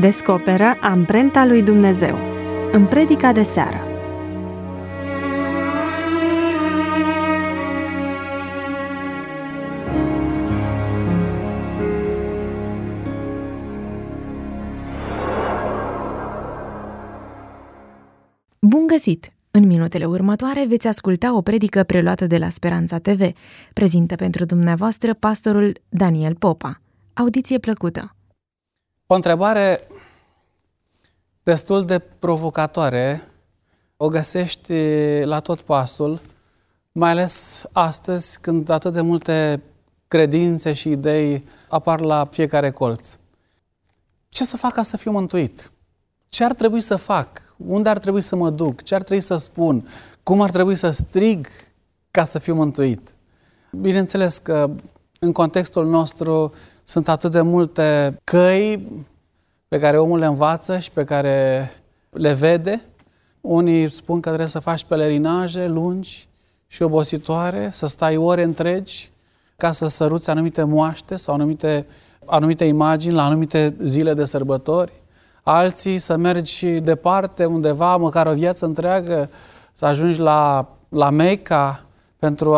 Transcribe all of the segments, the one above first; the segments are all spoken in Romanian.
Descoperă amprenta lui Dumnezeu în predica de seară. Bun găsit! În minutele următoare veți asculta o predică preluată de la Speranța TV. Prezintă pentru dumneavoastră pastorul Daniel Popa. Audiție plăcută! O întrebare destul de provocatoare o găsești la tot pasul, mai ales astăzi când atât de multe credințe și idei apar la fiecare colț. Ce să fac ca să fiu mântuit? Ce ar trebui să fac? Unde ar trebui să mă duc? Ce ar trebui să spun? Cum ar trebui să strig ca să fiu mântuit? Bineînțeles că în contextul nostru sunt atât de multe căi pe care omul le învață și pe care le vede. Unii spun că trebuie să faci pelerinaje lungi și obositoare, să stai ore întregi ca să săruți anumite moaște sau anumite imagini la anumite zile de sărbători. Alții să mergi departe undeva, măcar o viață întreagă, să ajungi la Mecca pentru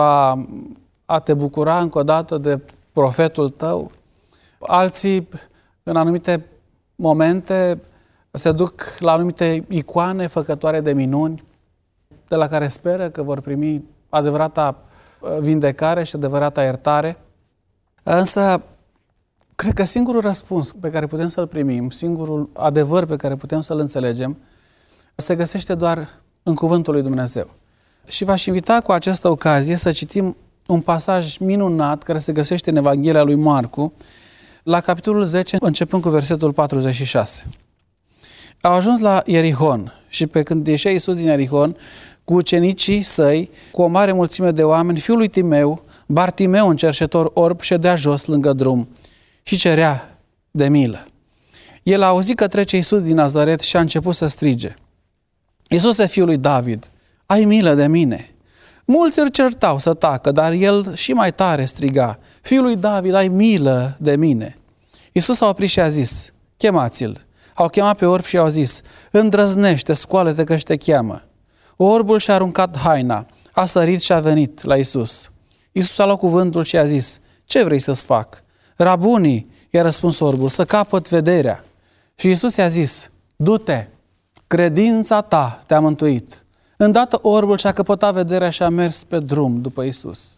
a te bucura încă o dată de profetul tău. Alții, în anumite momente, se duc la anumite icoane făcătoare de minuni, de la care speră că vor primi adevărata vindecare și adevărata iertare. Însă, cred că singurul răspuns pe care putem să-l primim, singurul adevăr pe care putem să-l înțelegem, se găsește doar în Cuvântul lui Dumnezeu. Și v-aș invita cu această ocazie să citim un pasaj minunat care se găsește în Evanghelia lui Marcu, la capitolul 10, începând cu versetul 46. Au ajuns la Ierihon și pe când ieșea Iisus din Ierihon, cu ucenicii săi, cu o mare mulțime de oameni, fiul lui Timeu, Bartimeu, un cerșetor orb, ședea jos lângă drum și cerea de milă. El a auzit că trece Iisus din Nazaret și a început să strige: Iisuse, fiul lui David, ai milă de mine! Mulți îl certau să tacă, dar el și mai tare striga: Fiul lui David, ai milă de mine! Iisus a oprit și a zis: chemați-l! Au chemat pe orb și i-au zis: îndrăznește, scoală-te că te cheamă. Orbul și-a aruncat haina, a sărit și a venit la Iisus. Iisus a luat cuvântul și a zis: ce vrei să-ți fac? Rabunii, i-a răspuns orbul, să capăt vederea. Și Iisus i-a zis: du-te, credința ta te-a mântuit. Îndată orbul și-a căpătat vederea și a mers pe drum după Iisus.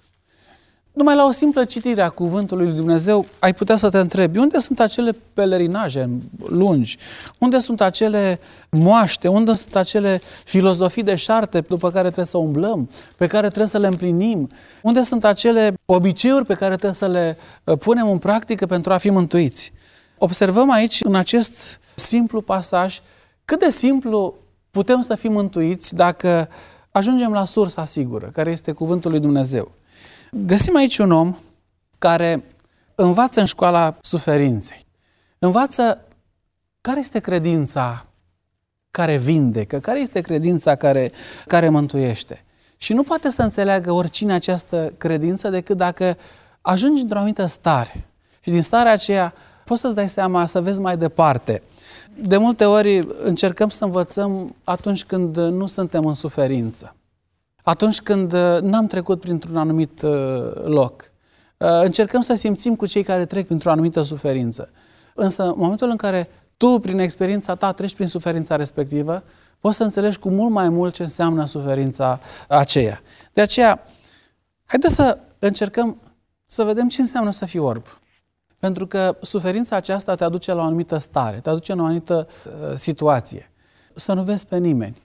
Numai la o simplă citire a Cuvântului lui Dumnezeu ai putea să te întrebi: unde sunt acele pelerinaje lungi? Unde sunt acele moaște? Unde sunt acele filozofii deșarte după care trebuie să umblăm, pe care trebuie să le împlinim? Unde sunt acele obiceiuri pe care trebuie să le punem în practică pentru a fi mântuiți? Observăm aici, în acest simplu pasaj, cât de simplu putem să fim mântuiți dacă ajungem la sursa sigură, care este Cuvântul lui Dumnezeu. Găsim aici un om care învață în școala suferinței. Învață care este credința care vindecă, care este credința care mântuiește. Și nu poate să înțeleagă oricine această credință decât dacă ajungi într-o anumită stare. Și din starea aceea poți să-ți dai seama, să vezi mai departe. De multe ori încercăm să învățăm atunci când nu suntem în suferință. Atunci când n-am trecut printr-un anumit loc. Încercăm să simțim cu cei care trec printr-o anumită suferință. Însă, în momentul în care tu, prin experiența ta, treci prin suferința respectivă, poți să înțelegi cu mult mai mult ce înseamnă suferința aceea. De aceea, haideți să încercăm să vedem ce înseamnă să fii orb. Pentru că suferința aceasta te aduce la o anumită stare, te aduce la o anumită situație. Să nu vezi pe nimeni.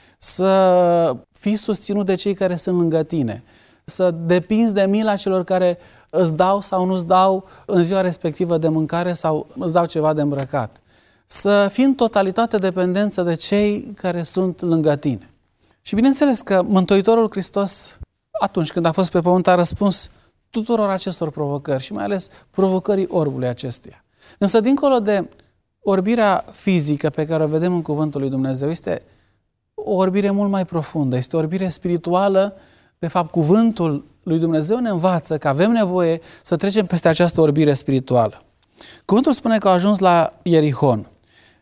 Să fii susținut de cei care sunt lângă tine, să depinzi de mila celor care îți dau sau nu îți dau în ziua respectivă de mâncare sau îți dau ceva de îmbrăcat. Să fii în totalitate dependență de cei care sunt lângă tine. Și bineînțeles că Mântuitorul Hristos, atunci când a fost pe pământ, a răspuns tuturor acestor provocări și mai ales provocării orbului acestuia. Însă, dincolo de orbirea fizică pe care o vedem în Cuvântul lui Dumnezeu, este o orbire mult mai profundă, este o orbire spirituală. De fapt, Cuvântul lui Dumnezeu ne învață că avem nevoie să trecem peste această orbire spirituală. Cuvântul spune că au ajuns la Ierihon.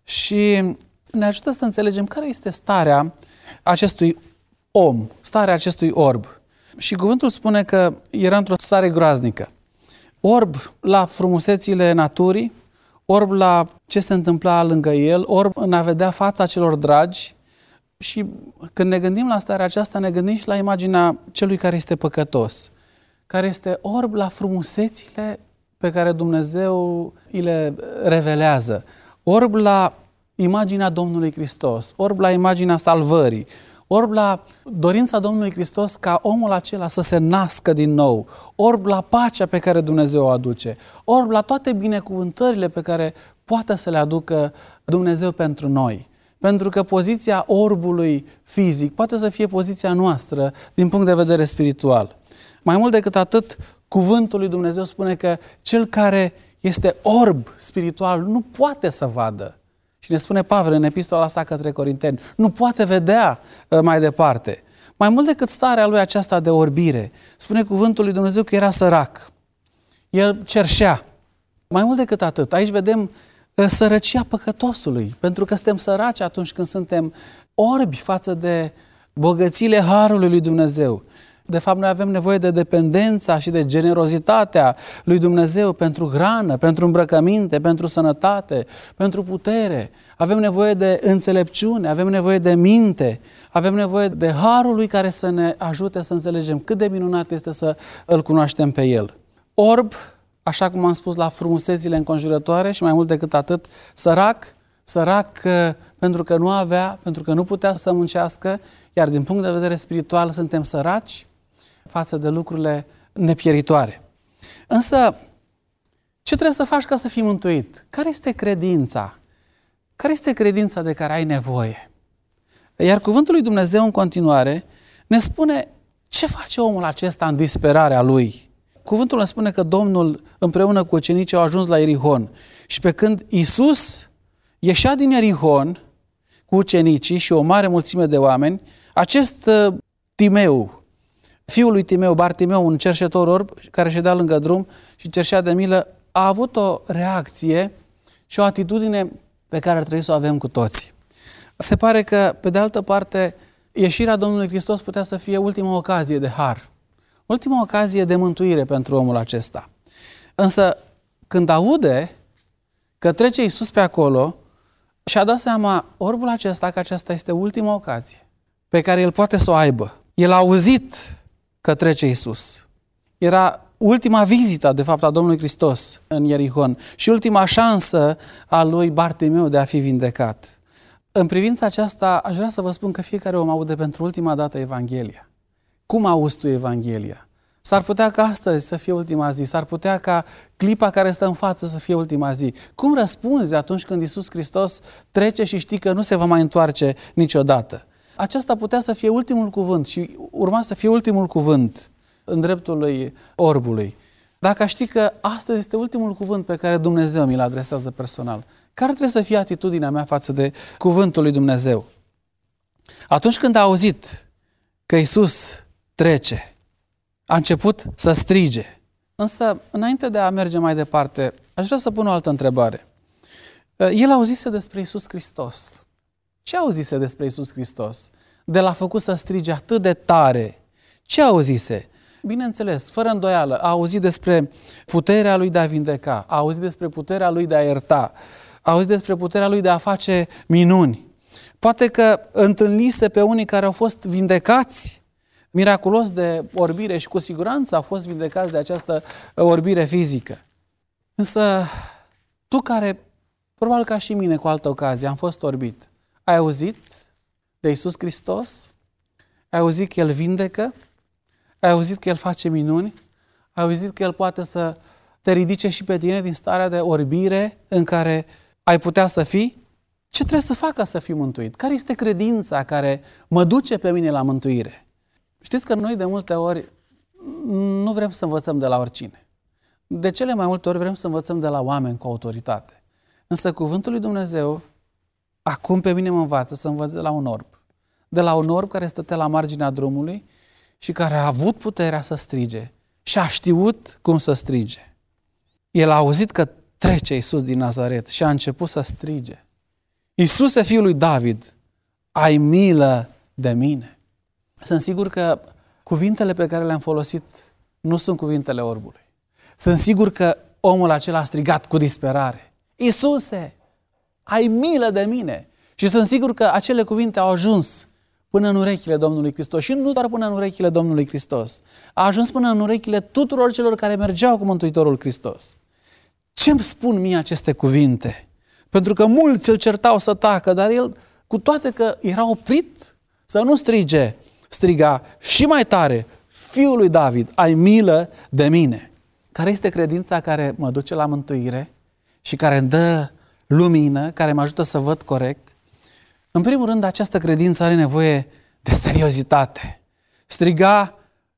și ne ajută să înțelegem care este starea acestui om, starea acestui orb. Și cuvântul spune că era într-o stare groaznică. Orb la frumusețile naturii, orb la ce se întâmpla lângă el, orb în a vedea fața celor dragi. Și când ne gândim la starea aceasta, ne gândim și la imaginea celui care este păcătos, care este orb la frumusețile pe care Dumnezeu îi le revelează, orb la imaginea Domnului Hristos, orb la imaginea salvării, orb la dorința Domnului Hristos ca omul acela să se nască din nou, orb la pacea pe care Dumnezeu o aduce, orb la toate binecuvântările pe care poate să le aducă Dumnezeu pentru noi. Pentru că poziția orbului fizic poate să fie poziția noastră din punct de vedere spiritual. Mai mult decât atât, cuvântul lui Dumnezeu spune că cel care este orb spiritual nu poate să vadă. Și ne spune Pavel în epistola sa către Corinteni, nu poate vedea mai departe. Mai mult decât starea lui aceasta de orbire, spune cuvântul lui Dumnezeu că era sărac. El cerșea. Mai mult decât atât, aici vedem sărăcia păcătosului, pentru că suntem săraci atunci când suntem orbi față de bogățiile harului lui Dumnezeu. De fapt, noi avem nevoie de dependența și de generozitatea lui Dumnezeu pentru hrană, pentru îmbrăcăminte, pentru sănătate, pentru putere. Avem nevoie de înțelepciune, avem nevoie de minte, avem nevoie de harul lui care să ne ajute să înțelegem cât de minunat este să îl cunoaștem pe el. Orb, așa cum am spus, la frumusețile înconjurătoare și mai mult decât atât, sărac pentru că nu avea, pentru că nu putea să muncească, iar din punct de vedere spiritual suntem săraci față de lucrurile nepieritoare. Însă, ce trebuie să faci ca să fii mântuit? Care este credința? Care este credința de care ai nevoie? Iar cuvântul lui Dumnezeu în continuare ne spune ce face omul acesta în disperarea lui. Cuvântul ne spune că Domnul împreună cu ucenicii au ajuns la Ierihon și pe când Iisus ieșea din Ierihon cu ucenicii și o mare mulțime de oameni, acest Timeu, fiul lui Timeu, Bartimeu, un cerșetor orb care ședea lângă drum și cerșea de milă, a avut o reacție și o atitudine pe care ar trebui să o avem cu toții. Se pare că, pe de altă parte, ieșirea Domnului Hristos putea să fie ultima ocazie de har, ultima ocazie de mântuire pentru omul acesta. Însă, când aude că trece Iisus pe acolo, și-a dat seama, orbul acesta, că aceasta este ultima ocazie pe care el poate să o aibă. El a auzit că trece Iisus. Era ultima vizită, de fapt, a Domnului Hristos în Ierihon și ultima șansă a lui Bartimeu de a fi vindecat. În privința aceasta, aș vrea să vă spun că fiecare om aude pentru ultima dată Evanghelia. Cum auzi tu Evanghelia? S-ar putea ca astăzi să fie ultima zi, s-ar putea ca clipa care stă în față să fie ultima zi. Cum răspunzi atunci când Iisus Hristos trece și știi că nu se va mai întoarce niciodată? Acesta putea să fie ultimul cuvânt și urma să fie ultimul cuvânt în dreptul lui orbului. Dacă știi că astăzi este ultimul cuvânt pe care Dumnezeu mi-l adresează personal, care trebuie să fie atitudinea mea față de cuvântul lui Dumnezeu? Atunci când a auzit că Iisus trece, a început să strige. Însă, înainte de a merge mai departe, aș vrea să pun o altă întrebare. El auzise despre Iisus Hristos. Ce auzise despre Iisus Hristos? De l-a făcut să strige atât de tare. Ce auzise? Bineînțeles, fără îndoială, a auzit despre puterea lui de a vindeca, a auzit despre puterea lui de a ierta, a auzit despre puterea lui de a face minuni. Poate că întâlnise pe unii care au fost vindecați miraculos de orbire și cu siguranță au fost vindecați de această orbire fizică. Însă tu care, probabil ca și mine cu altă ocazie, am fost orbit, ai auzit de Iisus Hristos? Ai auzit că El vindecă? Ai auzit că El face minuni? Ai auzit că El poate să te ridice și pe tine din starea de orbire în care ai putea să fii? Ce trebuie să fac ca să fiu mântuit? Care este credința care mă duce pe mine la mântuire? Știți că noi de multe ori nu vrem să învățăm de la oricine. De cele mai multe ori vrem să învățăm de la oameni cu autoritate. Însă cuvântul lui Dumnezeu acum pe mine mă învață să învăț de la un orb. De la un orb care stătea la marginea drumului și care a avut puterea să strige și a știut cum să strige. El a auzit că trece Iisus din Nazaret și a început să strige. Iisuse, Fiul lui David, ai milă de mine. Sunt sigur că cuvintele pe care le-am folosit nu sunt cuvintele orbului. Sunt sigur că omul acela a strigat cu disperare: Iisuse, ai milă de mine! Și sunt sigur că acele cuvinte au ajuns până în urechile Domnului Hristos. Și nu doar până în urechile Domnului Hristos. A ajuns până în urechile tuturor celor care mergeau cu Mântuitorul Hristos. Ce îmi spun mie aceste cuvinte? Pentru că mulți îl certau să tacă, dar el, cu toate că era oprit să nu strige, striga și mai tare: Fiul lui David, ai milă de mine! Care este credința care mă duce la mântuire și care îmi dă lumină, care mă ajută să văd corect? În primul rând, această credință are nevoie de seriozitate. Striga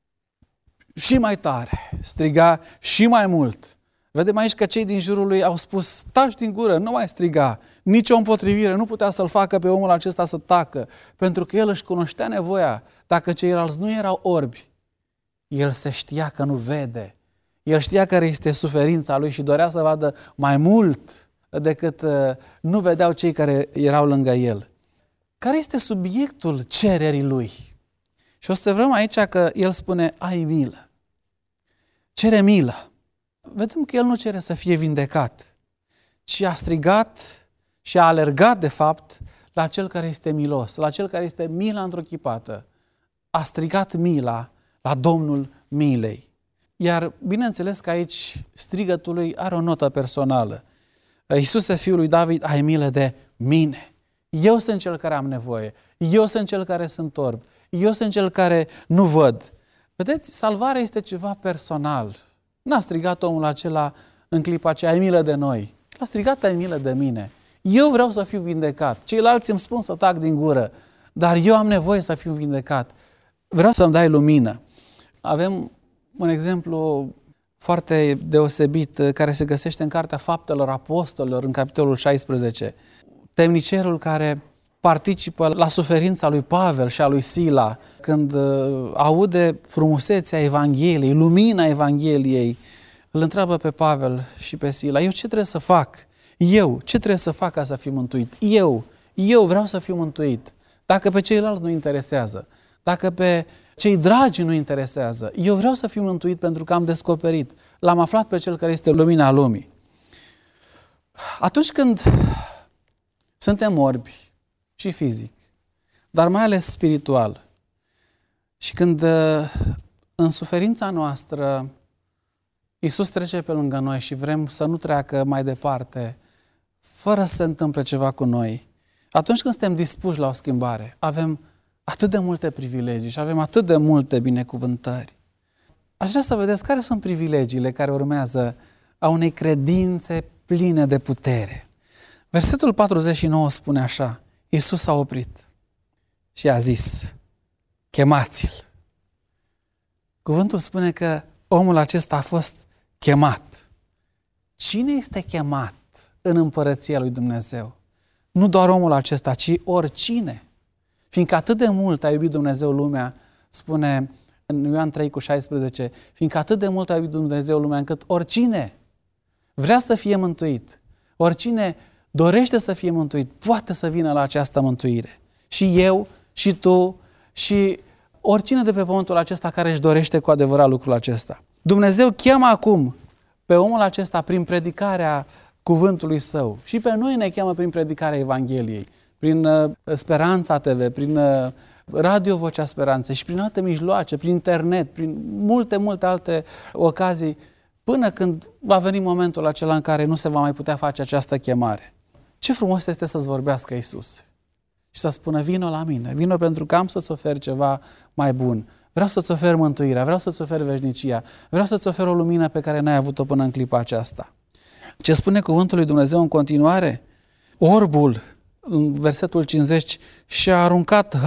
și mai tare, striga și mai mult. Vedem aici că cei din jurul lui au spus: taci din gură, nu mai striga. Nici o împotrivire nu putea să-l facă pe omul acesta să tacă, pentru că el își cunoștea nevoia. Dacă ceilalți nu erau orbi, el se știa că nu vede. El știa care este suferința lui și dorea să vadă mai mult decât nu vedeau cei care erau lângă el. Care este subiectul cererii lui? Și o să vrem aici că el spune: ai milă. Cere milă. Vedem că el nu cere să fie vindecat, ci a strigat și a alergat, de fapt, la cel care este milos, la cel care este mila întruchipată. A strigat mila la Domnul milei. Iar bineînțeles că aici strigătul lui are o notă personală. Iisuse, Fiul lui David, ai milă de mine. Eu sunt cel care am nevoie. Eu sunt cel care sunt orb. Eu sunt cel care nu văd. Vedeți, salvarea este ceva personal. N-a strigat omul acela în clipa aceea: ai milă de noi. L-a strigat: ai milă de mine. Eu vreau să fiu vindecat. Ceilalți îmi spun să tac din gură, dar eu am nevoie să fiu vindecat. Vreau să-mi dai lumină. Avem un exemplu foarte deosebit care se găsește în Cartea Faptelor Apostolilor, în capitolul 16. Temnicerul care participă la suferința lui Pavel și a lui Sila, când aude frumusețea Evangheliei, lumina Evangheliei, îl întreabă pe Pavel și pe Sila: eu ce trebuie să fac? Eu ce trebuie să fac ca să fiu mântuit? Eu vreau să fiu mântuit. Dacă pe ceilalți nu interesează, dacă pe cei dragi nu interesează, eu vreau să fiu mântuit pentru că am descoperit, l-am aflat pe cel care este lumina lumii. Atunci când suntem orbi și fizic, dar mai ales spiritual, și când în suferința noastră Iisus trece pe lângă noi și vrem să nu treacă mai departe, fără să se întâmple ceva cu noi, atunci când suntem dispuși la o schimbare, avem atât de multe privilegii și avem atât de multe binecuvântări. Aș vrea să vedeți care sunt privilegiile care urmează a unei credințe pline de putere. Versetul 49 spune așa: Iisus s-a oprit și a zis: chemați-l. Cuvântul spune că omul acesta a fost chemat. Cine este chemat în împărăția lui Dumnezeu? Nu doar omul acesta, ci oricine. Fiindcă atât de mult a iubit Dumnezeu lumea, spune în Ioan 3,16, fiindcă atât de mult a iubit Dumnezeu lumea, încât oricine vrea să fie mântuit, oricine dorește să fie mântuit, poate să vină la această mântuire. Și eu, și tu, și oricine de pe pământul acesta care își dorește cu adevărat lucrul acesta. Dumnezeu cheamă acum pe omul acesta prin predicarea cuvântului Său. Și pe noi ne cheamă prin predicarea Evangheliei, prin Speranța TV, prin Radio Vocea Speranței și prin alte mijloace, prin internet, prin multe alte ocazii, până când va veni momentul acela în care nu se va mai putea face această chemare. Ce frumos este să-ți vorbească Iisus și să spună: vino la mine, vino pentru că am să-ți ofer ceva mai bun. Vreau să-ți ofer mântuirea, vreau să-ți ofer veșnicia, vreau să-ți ofer o lumină pe care n-ai avut-o până în clipa aceasta. Ce spune cuvântul lui Dumnezeu în continuare? Orbul, în versetul 50, și-a aruncat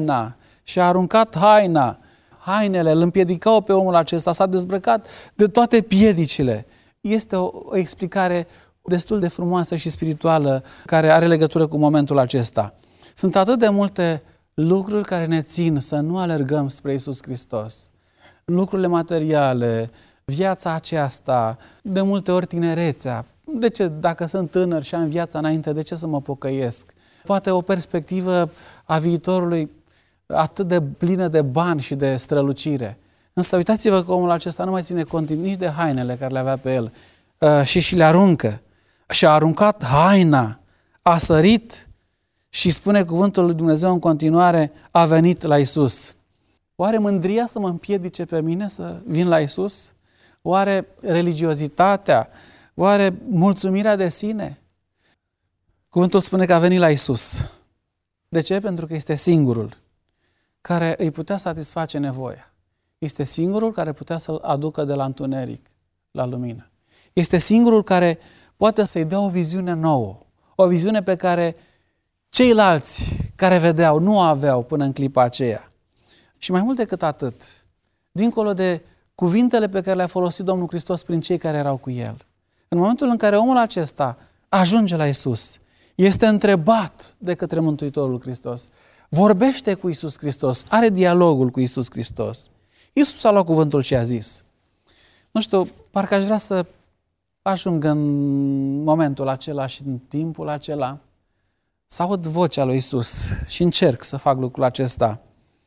haina. Hainele îl împiedicau pe omul acesta, s-a dezbrăcat de toate piedicile. Este o explicare destul de frumoasă și spirituală care are legătură cu momentul acesta. Sunt atât de multe lucruri care ne țin să nu alergăm spre Iisus Hristos. Lucrurile materiale, viața aceasta, de multe ori tinerețea. De ce, dacă sunt tânăr și am viața înainte, de ce să mă pocăiesc? poate o perspectivă a viitorului atât de plină de bani și de strălucire. Însă uitați-vă că omul acesta nu mai ține cont nici de hainele care le avea pe el și le aruncă. Și a aruncat haina, a sărit și spune cuvântul lui Dumnezeu în continuare, a venit la Iisus. Oare mândria să mă împiedice pe mine să vin la Iisus? Oare religiozitatea? Oare mulțumirea de sine? Cuvântul spune că a venit la Iisus. De ce? Pentru că este singurul care îi putea satisface nevoia. Este singurul care putea să-l aducă de la întuneric la lumină. Este singurul care poate să-i dea o viziune nouă, o viziune pe care ceilalți care vedeau nu o aveau până în clipa aceea. Și mai mult decât atât, dincolo de cuvintele pe care le-a folosit Domnul Hristos prin cei care erau cu El, în momentul în care omul acesta ajunge la Iisus, este întrebat de către Mântuitorul Hristos, vorbește cu Iisus Hristos, are dialogul cu Iisus Hristos. Iisus a luat cuvântul și a zis, nu știu, parcă aș vrea să ajung în momentul acela și în timpul acela să aud vocea lui Iisus și încerc să fac lucrul acesta.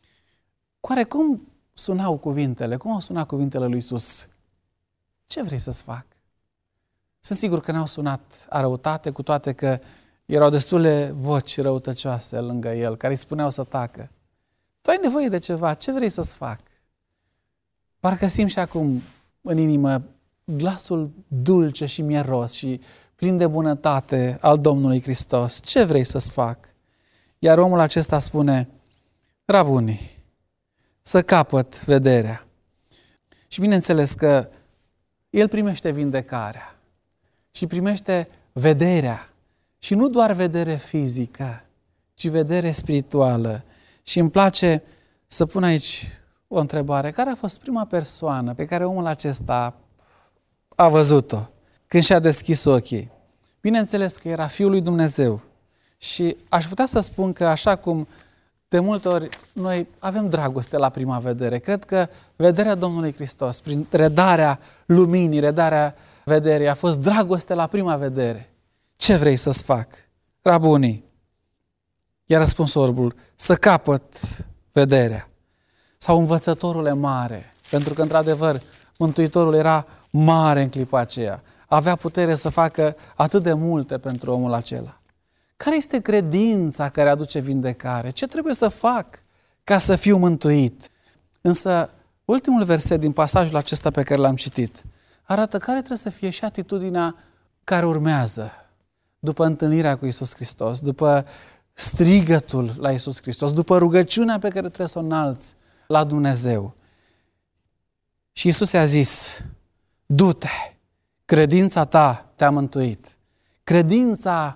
Cum sunau cuvintele? Cum au sunat cuvintele lui Iisus? Ce vrei să-ți fac? Sunt sigur că n-au sunat a răutate, cu toate că erau destule voci răutăcioase lângă el, care îi spuneau să tacă. Tu ai nevoie de ceva, ce vrei să-ți fac? Parcă simt și acum în inimă glasul dulce și mieros și plin de bunătate al Domnului Hristos. Ce vrei să-ți fac? Iar omul acesta spune, Rabuni, să capăt vederea. Și bineînțeles că el primește vindecarea și primește vederea. Și nu doar vedere fizică, ci vedere spirituală. Și îmi place să pun aici o întrebare. Care a fost prima persoană pe care omul acesta a văzut-o când și-a deschis ochii? Bineînțeles că era Fiul lui Dumnezeu. Și aș putea să spun că așa cum de multe ori noi avem dragoste la prima vedere, cred că vederea Domnului Hristos, prin redarea luminii, redarea vederii, a fost dragoste la prima vedere. Ce vrei să-ți fac? Rabuni. I-a răspuns orbul, să capăt vederea. Sau învățătorule mare, pentru că într-adevăr Mântuitorul era mare în clipa aceea. Avea putere să facă atât de multe pentru omul acela. Care este credința care aduce vindecare? Ce trebuie să fac ca să fiu mântuit? Însă, ultimul verset din pasajul acesta pe care l-am citit arată care trebuie să fie și atitudinea care urmează după întâlnirea cu Iisus Hristos, după strigătul la Iisus Hristos, după rugăciunea pe care trebuie să o înalți la Dumnezeu. Și Iisus i-a zis, du-te, credința ta te-a mântuit. Credința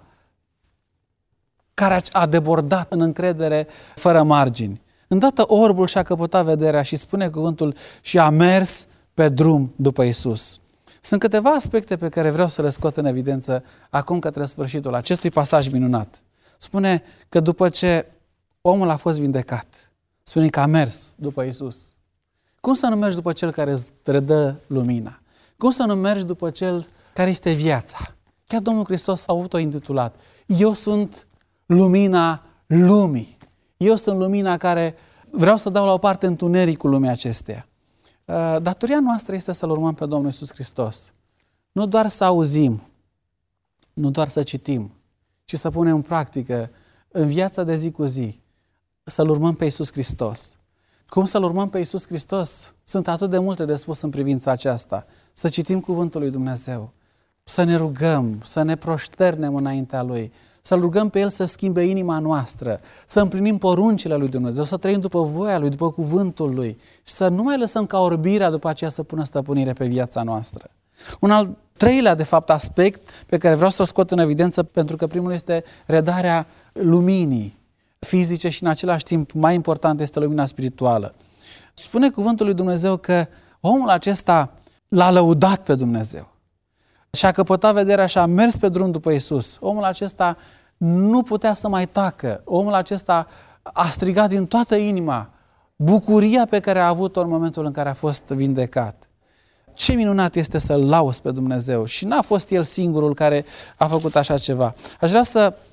care a debordat în încredere fără margini. Îndată orbul și-a căpătat vederea și spune cuvântul și a mers pe drum după Iisus. Sunt câteva aspecte pe care vreau să le scot în evidență acum către sfârșitul acestui pasaj minunat. Spune că după ce omul a fost vindecat, spune că a mers după Iisus. Cum să nu mergi după Cel care îți redă lumina? Cum să nu mergi după Cel care este viața? Chiar Domnul Hristos a avut-o intitulat. Eu sunt lumina lumii. Eu sunt lumina care vreau să dau la o parte întunericul lumii acesteia. Datoria noastră este să-L urmăm pe Domnul Iisus Hristos. Nu doar să auzim, nu doar să citim, ci să punem în practică în viața de zi cu zi, să-L urmăm pe Iisus Hristos. Cum să-L urmăm pe Iisus Hristos? Sunt atât de multe de spus în privința aceasta. Să citim cuvântul lui Dumnezeu, să ne rugăm, să ne proșternem înaintea Lui, să-L rugăm pe El să schimbe inima noastră, să împlinim poruncile lui Dumnezeu, să trăim după voia Lui, după cuvântul Lui și să nu mai lăsăm ca orbirea după aceea să pună stăpânire pe viața noastră. Un al treilea, de fapt, aspect pe care vreau să-l scot în evidență, pentru că primul este redarea luminii fizice și în același timp mai important este lumina spirituală. Spune cuvântul lui Dumnezeu că omul acesta l-a lăudat pe Dumnezeu și a căpătat vederea și a mers pe drum după Iisus. Omul acesta nu putea să mai tacă. Omul acesta a strigat din toată inima bucuria pe care a avut-o în momentul în care a fost vindecat. Ce minunat este să-L lauzi pe Dumnezeu și n-a fost El singurul care a făcut așa ceva. Aș vrea să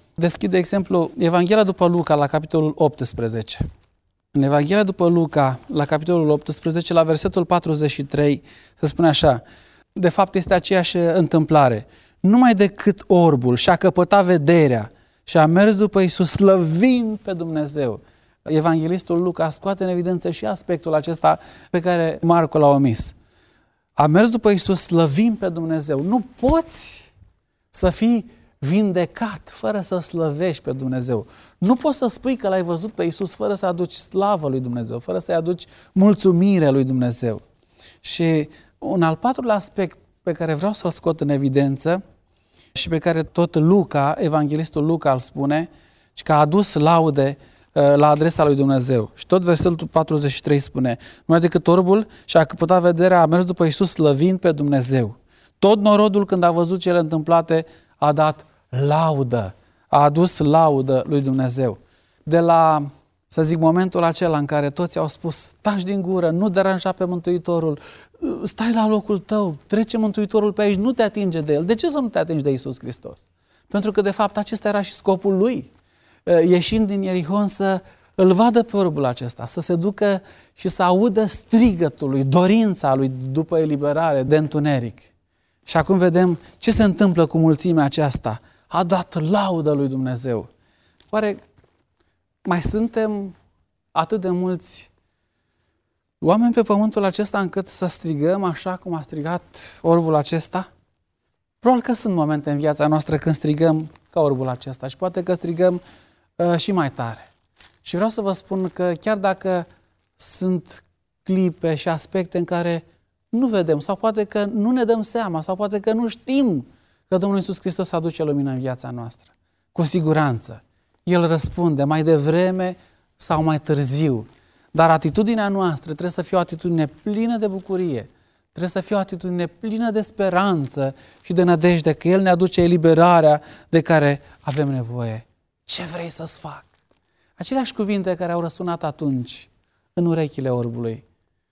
deschid, de exemplu, Evanghelia după Luca, la capitolul 18. În Evanghelia după Luca, la capitolul 18, la versetul 43, se spune așa, de fapt este aceeași întâmplare. Numai decât orbul și-a căpătat vederea și a mers după Iisus, slăvind pe Dumnezeu. Evanghelistul Luca scoate în evidență și aspectul acesta pe care Marcu l-a omis. A mers după Iisus, slăvind pe Dumnezeu. Nu poți să fii vindecat fără să slăvești pe Dumnezeu. Nu poți să spui că l-ai văzut pe Iisus fără să aduci slavă lui Dumnezeu, fără să-i aduci mulțumire lui Dumnezeu. Și un al patrulea aspect pe care vreau să-l scot în evidență și pe care tot Luca, evanghelistul Luca îl spune, și că a adus laude la adresa lui Dumnezeu. Și tot versetul 43 spune, numai decât orbul și-a căpătat vederea, a mers după Iisus slăvind pe Dumnezeu. Tot norodul, când a văzut cele întâmplate, a dat laudă, a adus laudă lui Dumnezeu. De la, să zic, momentul acela în care toți au spus, taci din gură, nu deranja pe Mântuitorul, stai la locul tău, trece Mântuitorul pe aici, nu te atinge de El. De ce să nu te atingi de Iisus Hristos? Pentru că, de fapt, acesta era și scopul Lui. Ieșind din Ierihon să îl vadă pe orbul acesta, să se ducă și să audă strigătul lui, dorința lui după eliberare de întuneric. Și acum vedem ce se întâmplă cu mulțimea aceasta. A dat laudă lui Dumnezeu. Oare mai suntem atât de mulți oameni pe pământul acesta încât să strigăm așa cum a strigat orbul acesta? Probabil că sunt momente în viața noastră când strigăm ca orbul acesta și poate că strigăm și mai tare. Și vreau să vă spun că chiar dacă sunt clipe și aspecte în care nu vedem sau poate că nu ne dăm seama sau poate că nu știm că Domnul Iisus Hristos aduce lumină în viața noastră, cu siguranță El răspunde mai devreme sau mai târziu. Dar atitudinea noastră trebuie să fie o atitudine plină de bucurie, trebuie să fie o atitudine plină de speranță și de nădejde că El ne aduce eliberarea de care avem nevoie. Ce vrei să-ți fac? Aceleași cuvinte care au răsunat atunci în urechile orbului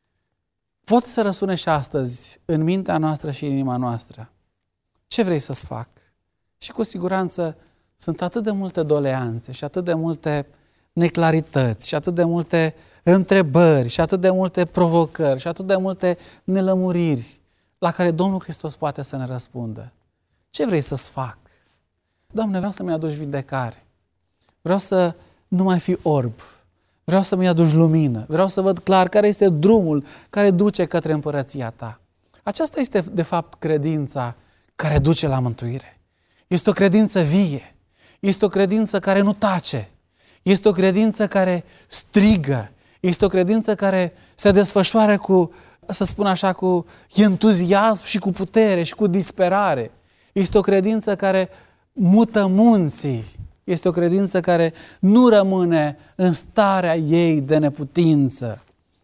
pot să răsune și astăzi în mintea noastră și în inima noastră. Ce vrei să-ți fac? Și cu siguranță sunt atât de multe doleanțe și atât de multe neclarități și atât de multe întrebări și atât de multe provocări și atât de multe nelămuriri la care Domnul Hristos poate să ne răspundă. Ce vrei să-ți fac? Doamne, vreau să-mi aduci vindecare. Vreau să nu mai fi orb. Vreau să-mi aduci lumină. Vreau să văd clar care este drumul care duce către împărăția Ta. Aceasta este, de fapt, credința care duce la mântuire. Este o credință vie. Este o credință care nu tace. Este o credință care strigă. Este o credință care se desfășoară cu, să spun așa, cu entuziasm și cu putere și cu disperare. Este o credință care mută munții. Este o credință care nu rămâne în starea ei de neputință.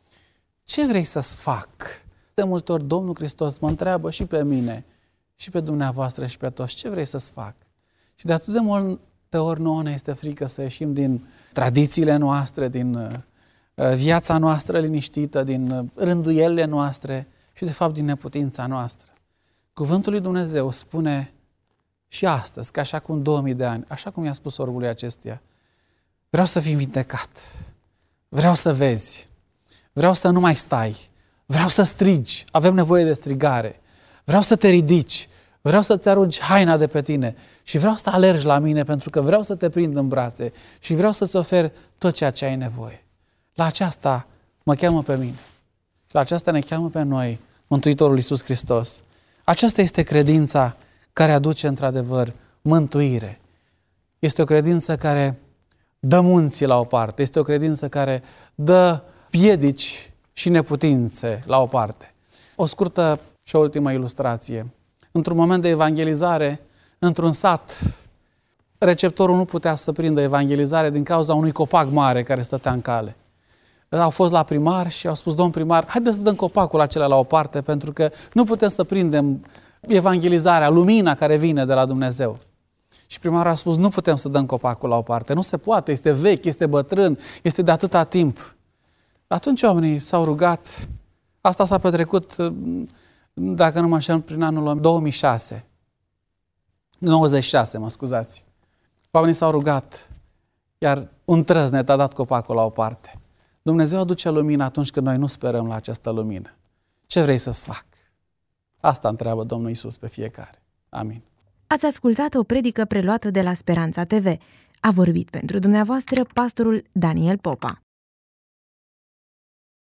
Ce vrei să-ți fac? De multe ori Domnul Hristos mă întreabă și pe mine, și pe dumneavoastră și pe toți, ce vrei să-ți fac? Și de atât de multe ori nouă ne este frică să ieșim din tradițiile noastre, din viața noastră liniștită, din rânduielile noastre și de fapt din neputința noastră. Cuvântul lui Dumnezeu spune și astăzi, ca așa cum 2000 de ani, așa cum i-a spus orbului acestuia, vreau să fii vindecat, vreau să vezi, vreau să nu mai stai, vreau să strigi, avem nevoie de strigare, vreau să te ridici, vreau să-ți arunci haina de pe tine și vreau să alergi la mine pentru că vreau să te prind în brațe și vreau să-ți ofer tot ceea ce ai nevoie. La aceasta mă cheamă pe mine și la aceasta ne cheamă pe noi Mântuitorul Iisus Hristos. Aceasta este credința care aduce într-adevăr mântuire. Este o credință care dă munții la o parte, este o credință care dă piedici și neputințe la o parte. O scurtă și o ultimă ilustrație. Într-un moment de evangelizare, într-un sat, receptorul nu putea să prindă evangelizare din cauza unui copac mare care stătea în cale. Au fost la primar și au spus, domn primar, haideți să dăm copacul acela la o parte pentru că nu putem să prindem evangelizarea, lumina care vine de la Dumnezeu. Și primarul a spus, nu putem să dăm copacul la o parte, nu se poate, este vechi, este bătrân, este de atâta timp. Atunci oamenii s-au rugat, asta s-a petrecut, dacă nu mă înșel, prin anul 96, mă scuzați. Oamenii s-au rugat, iar un trăznet a dat copacul la o parte. Dumnezeu aduce lumină atunci când noi nu sperăm la această lumină. Ce vrei să-ți fac? Asta întreabă Domnul Iisus pe fiecare. Amin. Ați ascultat o predică preluată de la Speranța TV. A vorbit pentru dumneavoastră pastorul Daniel Popa.